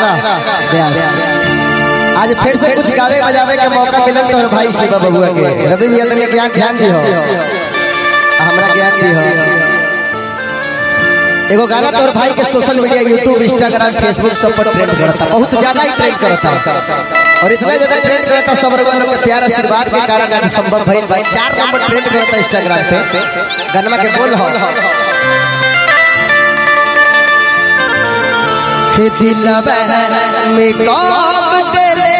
आज फिर से कुछ गावे बजावे के मौका मिलल तो भाई शिवा बबुआ के रवि भैया तने ज्ञान ध्यान दी हो हमरा ज्ञान दी हो एगो गाना तोर भाई के social media YouTube Instagram Facebook सब पर ट्रेंड करता बहुत ज्यादा ही ट्रेंड करता और इतना ज्यादा ट्रेंड करता सब लोगों के प्यार आशीर्वाद के कारण आज संभव भइल भाई 4 नंबर ट्रेंड करता इंस्टाग्राम पे गाना के बोल हो हे दिलवा में कब तेरे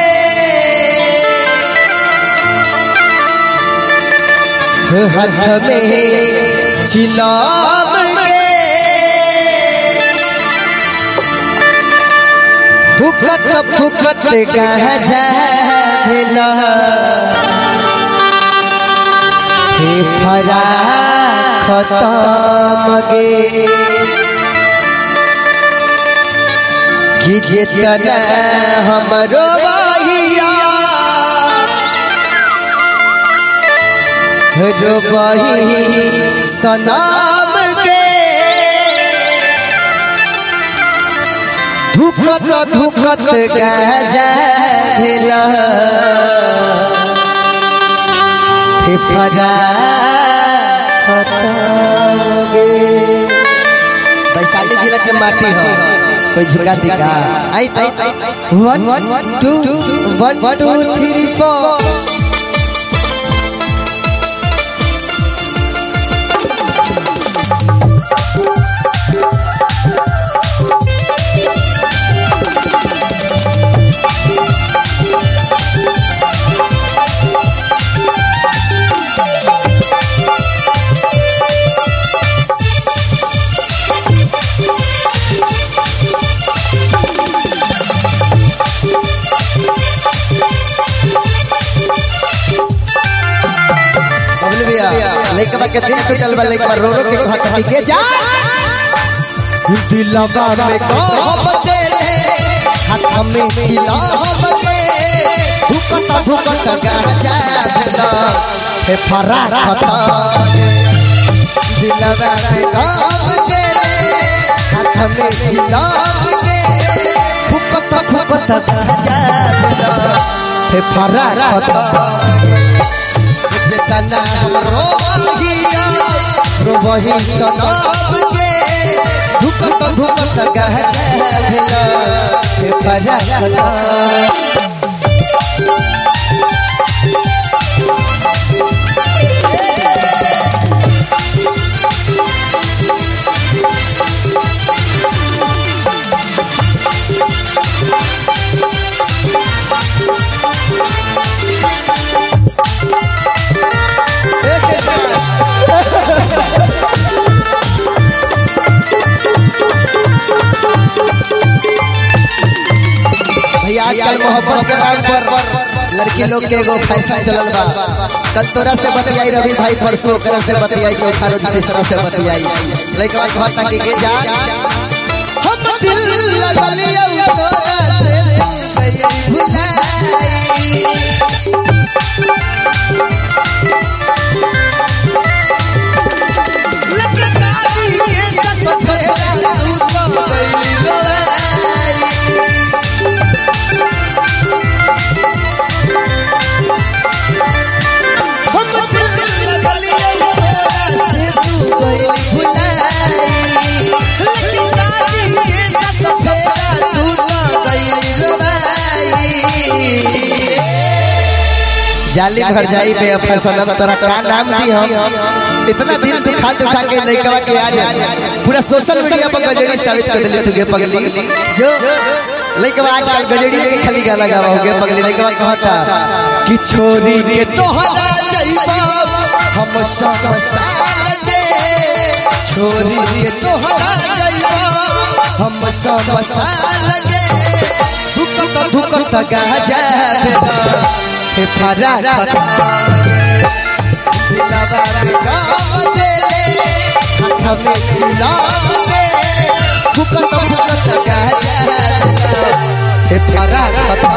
हाथ में चिलाम के फुकत फुकत गाजा भेला हे फरा खत्म गे कि जितना हमरो भैया रो बही सनाम के धुकत धुकत गाजा भेला फेफड़ा वैशाली जिला के माटी हो कोई झुका दिखा आई 1 2 1 2 3 4 लेकबा के दिल टूटल बा लेकबा रो रो के घट के जा दिलवा में कब तेरे हाथ में सिलाम के धुकत धुकत गाजा भेला हे फरा खता दिलवा में कब तेरे हाथ में सिलाम के धुकत धुकत गाजा भेला हे फरा खता तना रो बहिया रो बही सनाम के धुकत धुकत गाजा भेला हे फरा खता भैया आजकल मोहब्बत के नाम पर लड़की लोग के एगो फैशन चलल बा कल तोरा से बतियाई रवि भाई परसों ओकरा से बतियाई के थारो तीसरा से बतियाई लइका कहता कि के जा हम दिल लगलिया तोरा से भुलाई लटकाई के सब फेरा तू तो गइली जाली भर जाई बेवफा सनम तोरा का नाम दी हम इतना दिल दुखा दुखा के लइकवा के आज पूरा सोशल मीडिया पर गजड़ी साबित कर दिले तुगे पगली जो लइकवा आजकल गजड़ी के खाली गाना गावा हो गया पगली लइकवा कहता कि छोरी के तोहरा जाइबा हम समसाल दे छोरी के तोहरा जाइबा हम समसाल दे धुकत धुकत गाजा भेला हे फरा खता दिलवा में कब तेरे हाथ में सिलाम के धुकत धुकत गाजा भेला हे फरा खता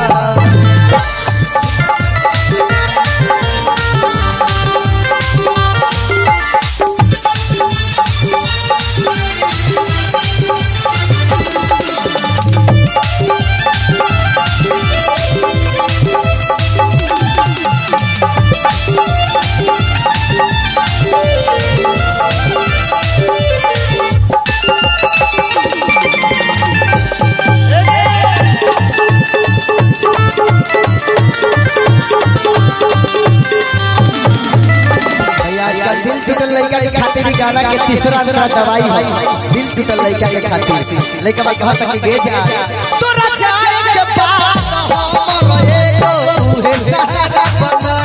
गाना के तीसरा अंतरा दवाई है दिल टूटल लड़का के खातिर लड़का बा कहत कि गे जा तोरा जाए के बाद हमर एगो उहे सहारा बना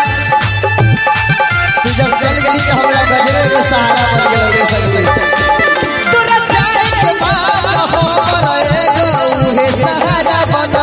तू जब चल गई कि हमरा गजरे के सहारा बन गेल रे सगरे तोरा जाए के बाद हमर एगो उहे सहारा बना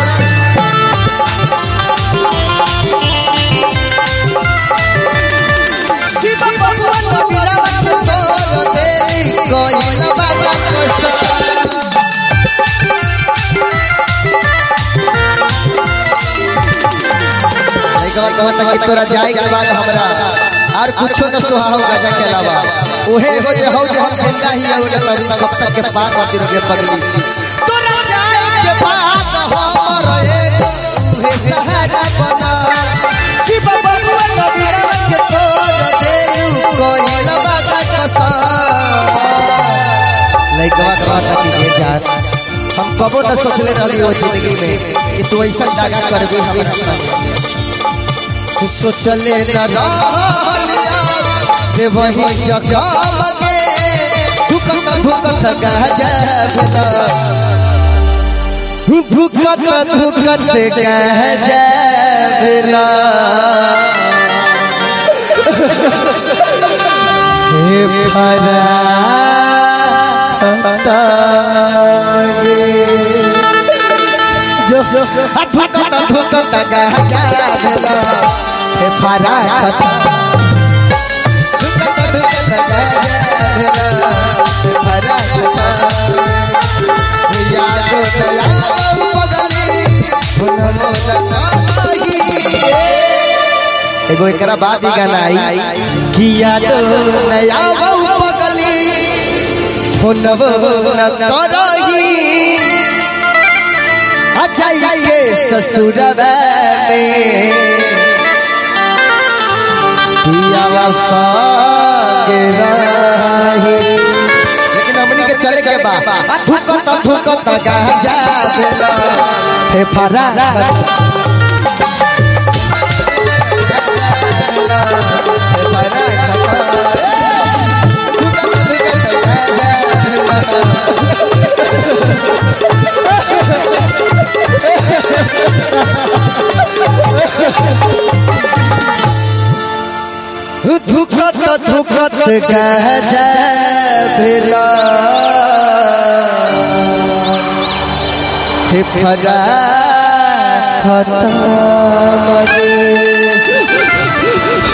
तोरा जाए के बाद हमरा और कुछो न सुहाओ गजा के अलावा ओहे हो जे हो जे हम जिंदा ही हो जे तब तक के पार होती रहे पगली तोरा जाए के बाद हमर एगो उहे सहारा बना शिव बबुआ कबीरा के तोर देलू कोइल बाबा कसम लइकवा कहता कि ये जात हम कबो न सोचले रहली हो जिंदगी में कि तू ऐसा दागा करबे हमरा संग तू सोचले न रहलिया जे वही जगम के धुकत धुकत गजबला धुकत धुकत गजबला हे फरा जो धुकत धुकत गजबला हे फरा धुकत धुकत गजबला फरा यादो दया बदली फुलमो लगाई एगो एकरा बाद ही गाना आई कि यादो नया बगली फुलमो न करही अच्छा ये ससुरवा में पियावा संगे रही लेकिन हमनी के चले के बा धुकत धुकत गाजा देला हे फरा धुकत धुकत गजबला हे फरा खत्म